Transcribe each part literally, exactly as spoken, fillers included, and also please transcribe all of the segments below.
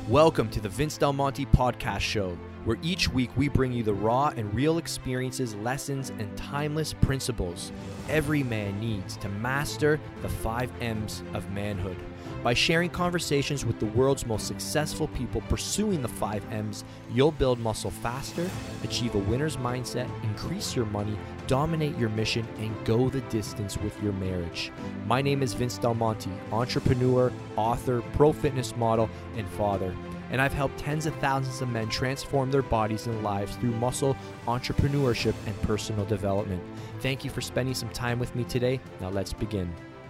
Welcome to the Vince Del Monte Podcast Show, where each week we bring you the raw and real experiences, lessons, and timeless principles every man needs to master the five M's of manhood. By sharing conversations with the world's most successful people pursuing the five M's, you'll build muscle faster, achieve a winner's mindset, increase your money, dominate your mission, and go the distance with your marriage. My name is Vince Del Monte, entrepreneur, author, pro fitness model, and father. And I've helped tens of thousands of men transform their bodies and lives through muscle, entrepreneurship, and personal development. Thank you for spending some time with me today. Now let's begin.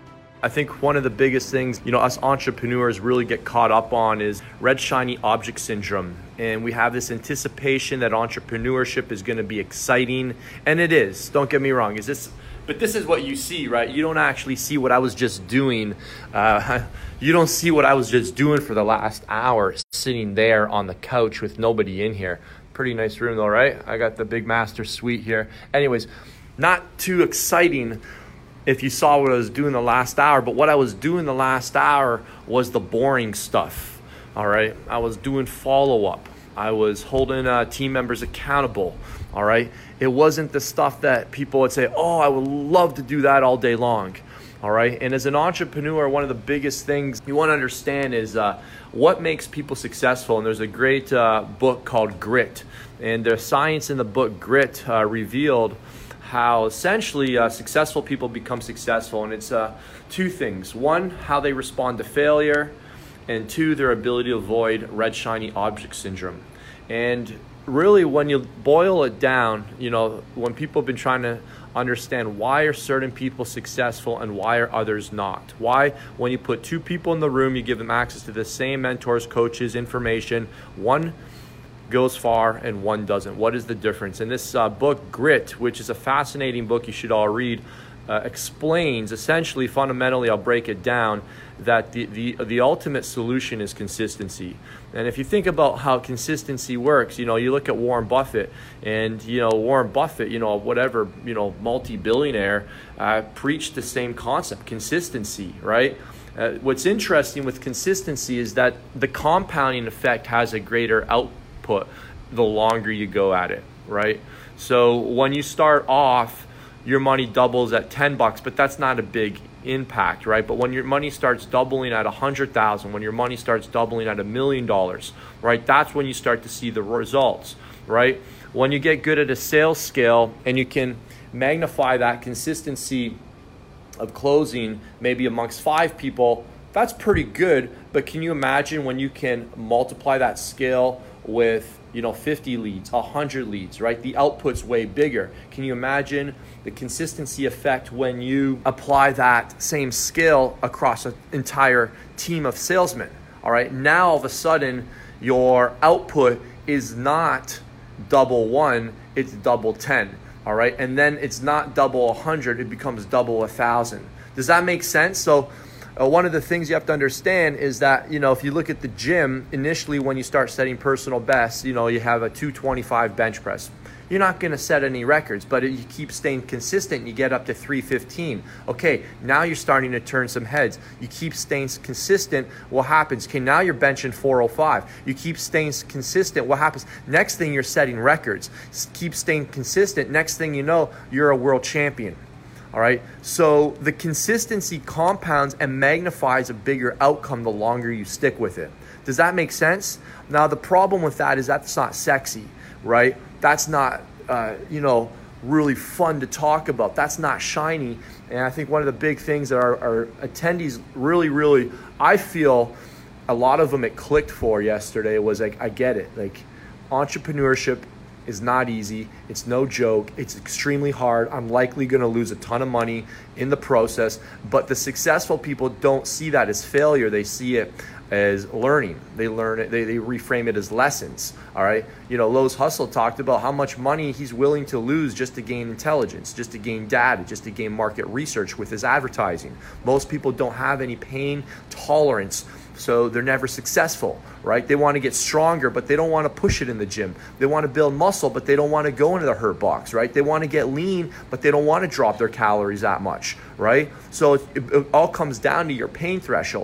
I think one of the biggest things, you know, us entrepreneurs really get caught up on is red shiny object syndrome. And we have this anticipation that entrepreneurship is going to be exciting. And it is, don't get me wrong. Is this, but this is what you see, right? You don't actually see what I was just doing. Uh, you don't see what I was just doing for the last hour, sitting there on the couch with nobody in here. Pretty nice room though, right? I got the big master suite here. Anyways, not too exciting if you saw what I was doing the last hour, but what I was doing the last hour was the boring stuff, all right? I was doing follow-up. I was holding uh, team members accountable, all right? It wasn't the stuff that people would say, oh, I would love to do that all day long, all right? And as an entrepreneur, one of the biggest things you want to understand is uh, what makes people successful. And there's a great uh, book called Grit, and the science in the book Grit uh, revealed how essentially uh, successful people become successful. And it's uh, two things. One, how they respond to failure. And two, their ability to avoid red shiny object syndrome. And really when you boil it down, you know, when people have been trying to understand why are certain people successful and why are others not? Why, when you put two people in the room, you give them access to the same mentors, coaches, information, one goes far and one doesn't. What is the difference? And this uh, book, Grit, which is a fascinating book you should all read, uh, explains essentially, fundamentally, I'll break it down, that the, the, the ultimate solution is consistency. And if you think about how consistency works, you know, you look at Warren Buffett and, you know, Warren Buffett, you know, whatever, you know, multi-billionaire, uh, preached the same concept, consistency, right? Uh, what's interesting with consistency is that the compounding effect has a greater output Put the longer you go at it, right? So when you start off, your money doubles at ten bucks, but that's not a big impact, right? But when your money starts doubling at a hundred thousand, when your money starts doubling at a million dollars, right? That's when you start to see the results, right? When you get good at a sales scale and you can magnify that consistency of closing maybe amongst five people, that's pretty good. But can you imagine when you can multiply that scale with, you know, fifty leads, one hundred leads, right? The output's way bigger. Can you imagine the consistency effect when you apply that same skill across an entire team of salesmen? All right, now all of a sudden your output is not double one, it's double ten. All right, and then it's not double one hundred, it becomes double one thousand. Does that make sense? So Uh, one of the things you have to understand is that, you know, if you look at the gym, initially when you start setting personal bests, you know, you have a two twenty-five bench press. You're not going to set any records, but you keep staying consistent, you get up to three fifteen. Okay, now you're starting to turn some heads. You keep staying consistent, what happens? Okay, now you're benching four oh five. You keep staying consistent, what happens? Next thing, you're setting records. Keep staying consistent. Next thing you know, you're a world champion. All right, so the consistency compounds and magnifies a bigger outcome the longer you stick with it. Does that make sense? Now, the problem with that is that's not sexy, right? That's not, uh, you know, really fun to talk about. That's not shiny. And I think one of the big things that our, our attendees really, really, I feel a lot of them it clicked for yesterday was like, I get it. Like, entrepreneurship is not easy. It's no joke. It's extremely hard. I'm likely going to lose a ton of money in the process, but the successful people don't see that as failure. They see it as learning. They learn it. They, they reframe it as lessons. All right. You know, Lowe's Hustle talked about how much money he's willing to lose just to gain intelligence, just to gain data, just to gain market research with his advertising. Most people don't have any pain tolerance, so they're never successful, right? They want to get stronger, but they don't want to push it in the gym. They want to build muscle, but they don't want to go into the hurt box, right? They want to get lean, but they don't want to drop their calories that much, right? So it, it all comes down to your pain threshold. So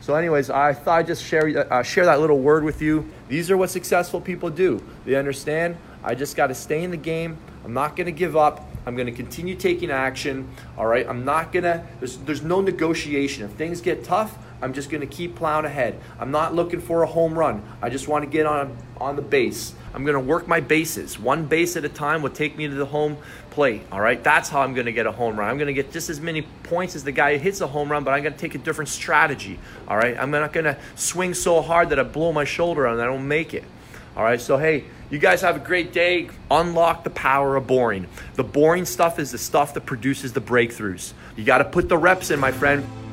So anyways, I thought I'd just share, uh, share that little word with you. These are what successful people do. They understand, I just got to stay in the game. I'm not going to give up. I'm going to continue taking action. All right. I'm not going to, there's, there's no negotiation. If things get tough, I'm just going to keep plowing ahead. I'm not looking for a home run. I just want to get on, on the base. I'm going to work my bases. One base at a time will take me to the home plate. All right. That's how I'm going to get a home run. I'm going to get just as many points as the guy who hits a home run, but I'm going to take a different strategy. All right. I'm not going to swing so hard that I blow my shoulder out and I don't make it. All right. So, hey, you guys have a great day. Unlock the power of boring. The boring stuff is the stuff that produces the breakthroughs. You got to put the reps in, my friend.